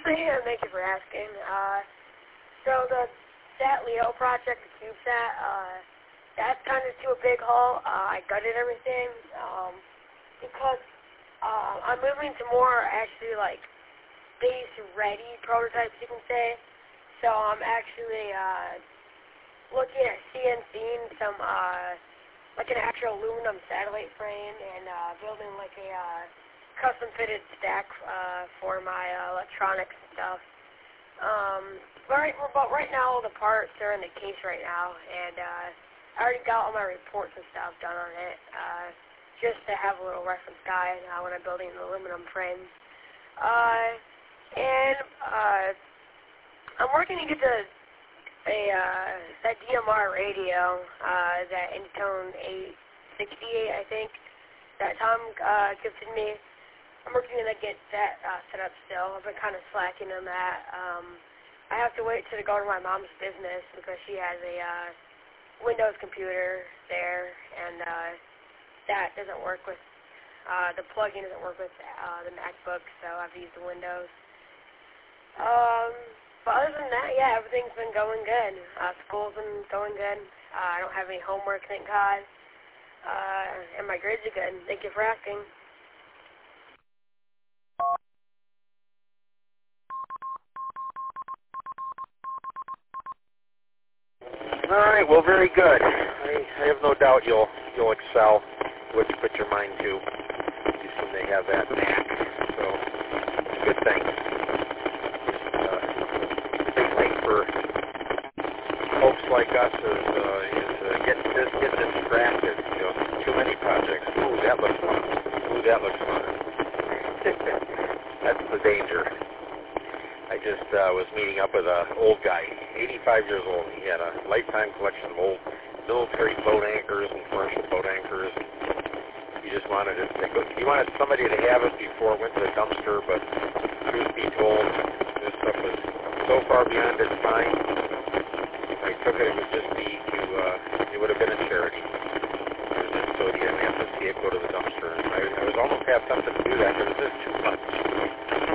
I am. Thank you for asking. So that Leo project, the CubeSat, that's kind of to a big haul. I gutted everything because I'm moving to more actually like space-ready prototypes, you can say. So I'm actually looking at CNCing some like an actual aluminum satellite frame and building like a custom-fitted stack for my electronics and stuff. But right now, all the parts are in the case right now, and I already got all my reports and stuff done on it, just to have a little reference guide when I'm building the aluminum frames. I'm working to get that DMR radio, that Intone 868, I think, that Tom gifted me. I'm working to get that set up still. I've been kind of slacking on that. I have to wait till to go to my mom's business because she has a Windows computer there, and that doesn't work with, the plug-in doesn't work with the MacBook, so I have to use the Windows. But other than that, yeah, everything's been going good. School's been going good. I don't have any homework, thank God. And my grades are good. Thank you for asking. All right, well, very good. I have no doubt you'll excel, what you put your mind to. You seem to have that knack, so it's a good thing. The big thing for folks like us is getting distracted. You know, too many projects. Ooh, that looks fun. Ooh, that looks fun. That's the danger. I just was meeting up with an old guy, 85 years old. He had a lifetime collection of old military boat anchors and commercial boat anchors. He just wanted it. He wanted somebody to have it before it went to the dumpster, but truth be told, this stuff was so far beyond its time. If I took it, it would just be it would have been a charity. So he didn't have to see it go to the dumpster. I was almost half tempted to do that, but it was just too much.